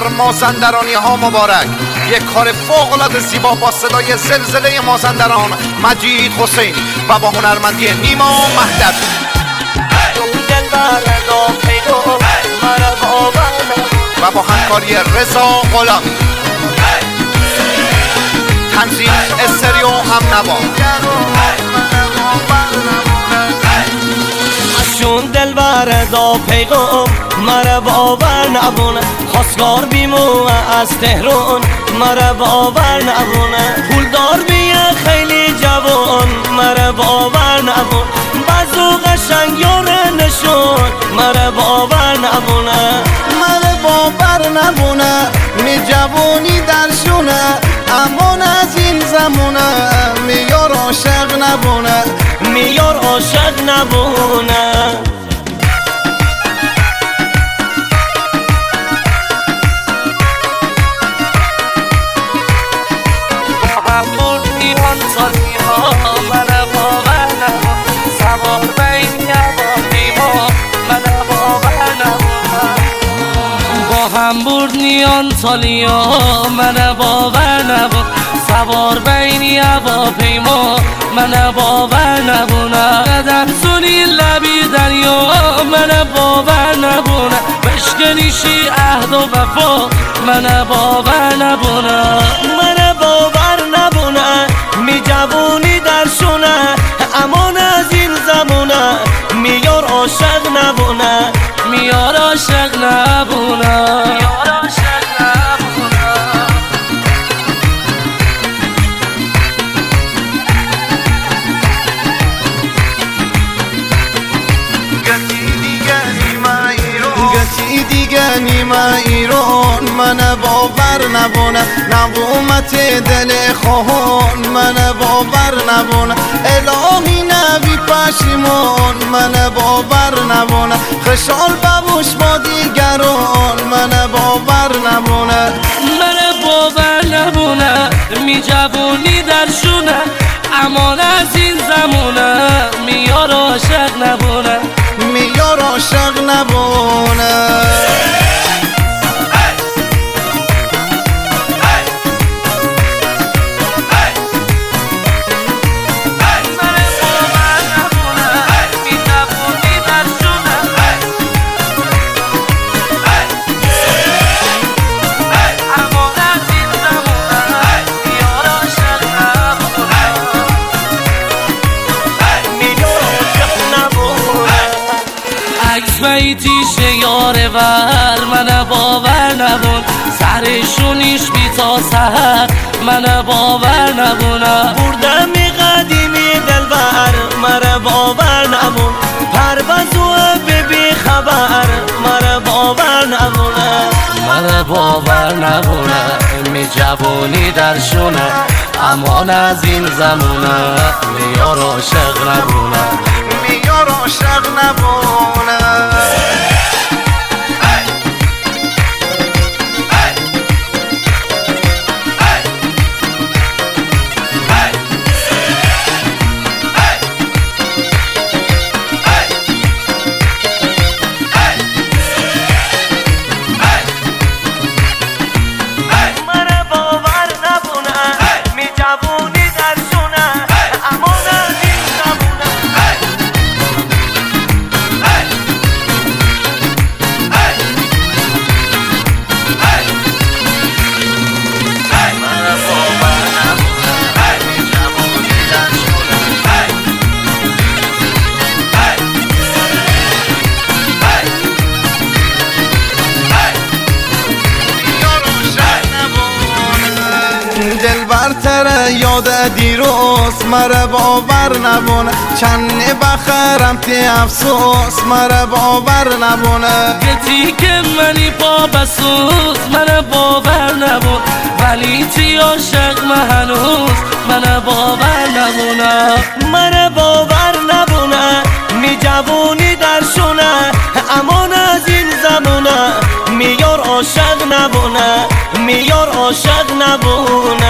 بر مازندرانی ها مبارک. یک کار فوق العاده زیبا با صدای زلزله مازندران مجید حسینی و با هنرمندی نیما مهدوی. و با همکاری رضا غلامی. تنظیم استریو هم نوا. اشون دلبر دا پیغام مرا باور نبونه، خواستگار بیمو از تهران مرا باور نبونه، پولدار بیه خیلی جوان مرا باور نبونه، بازو قشنگ یاره نشون مرا باور نبونه، مرا باور نبونه، می جوانی درشونه، امان از این زمونه، میار عاشق نبونه، میار عاشق نبونه. همبردنیان سالیا من باور نبود، سوار بینی هواپیما من باور نبونه، قدم سونی لبی دریا من باور نبونه، بشکنیشی عهد و وفا من باور نبونه، من باور نبونه، می جوونی درشونه، امان از این زمونه، میار عاشق نبونه، میار عاشق نبونه. دیگه نیمه ایران من باور نبونه، نقومت دل خواهان من باور نبونه، الهی نبی پشیمان من باور نبونه، خشال ببوش با دیگران من باور نبونه، من باور نبونه، می جوونی درشونه، امان از این زمونه، میار عاشق نبونه، میار عاشق نبونه. بیتیش یاره ور من باور نبون، سرشونیش بی تا سهر من باور نبونه، بردمی قدیمی دلبر مرا باور نبون، پروازو ببی خبر مرا باور نبونه، من باور نبونه، می جوونی درشونه، امان از این زمونه، میار عاشق نبونه، میار عاشق نبونه. برتر یاد دیروز مرا باور نبونه، چند بخرم تی افسوس مرا باور نبونه، گتی که منی پا بسوز من باور نبون، ولی تی عاشق من هنوز من باور نبونه، من باور نبونه، می جوونی درشونه، امان از این زمونه، میار عاشق نبونه، میار عاشق نبونه.